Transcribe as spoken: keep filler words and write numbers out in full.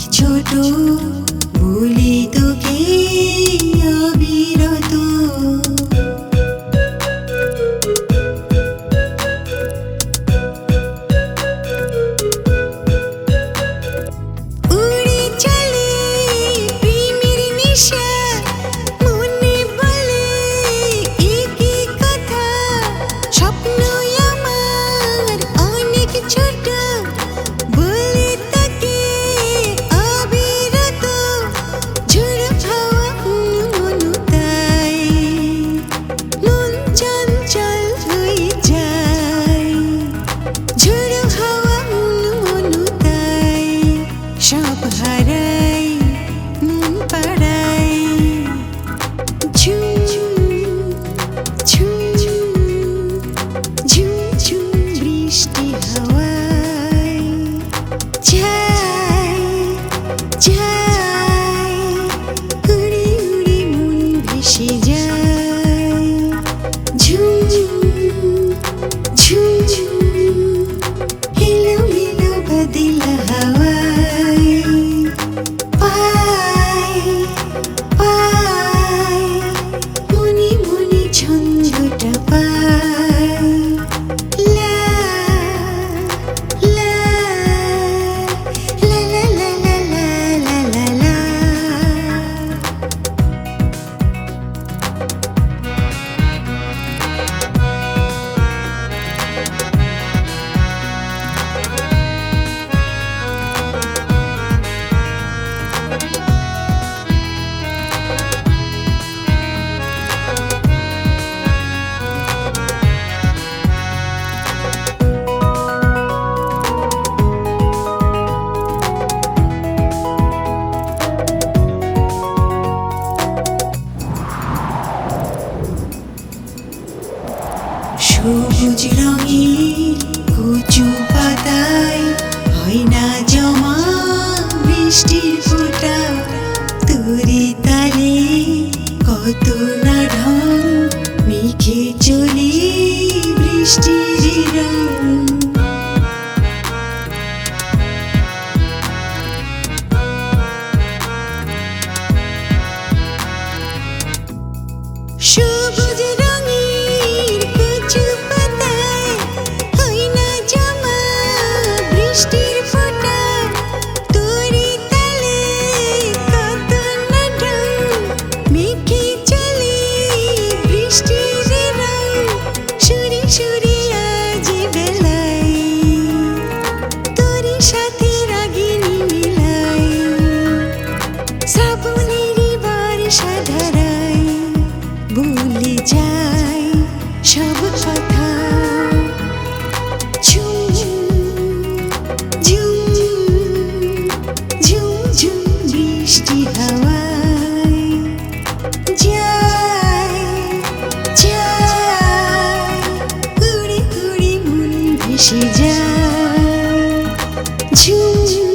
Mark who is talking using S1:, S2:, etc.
S1: ছোট বলি তোকে অবিরত উড়ে চলে প্রেমের নেশা মনে বলে একই কথা স্বপ্ন আমার অনেক ছোট বলে তাকে অবিরত ঝড় হাওয়া অনুতাই মন চঞ্চল হয়ে যায় ঝড় হাওয়া অনুতাই সব হারাই মন পাড়াই ঝুম ঝুম ঝুম ঝুম বৃষ্টি হাওয়ায় যায় যায় উড়ে উড়ে মন ভেসে যায় ঝুম ঝুম হিলো হিলো বদলা হাওয়ায় পাই পাই মনে মনে ছন্দটা পাই লা লা লা লা লা লা লা লা লা সবুজ রঙের কচু পাতায় হয় না জমা বৃষ্টির ফোঁটা তোরে তালে কত না ঢং মেঘে চলে বৃষ্টির রং সবুজ রঙের কচু পাতায় হয় না জমা বৃষ্টির ফোঁটা তোরে তালে কত না ঢং মেঘে চলে বৃষ্টির রং সুরে সুরে আজ বেলায় তোরে সাথে রাগিনী মিলাই শ্রাবণের বর্ষা ধারায় ভুলে যাই সব কথা ঝুম ঝুম ঝুম ঝুম বৃষ্টি হাওয়ায় যায় যায় উড়ে উড়ে মন ভেসে যায় ঝুম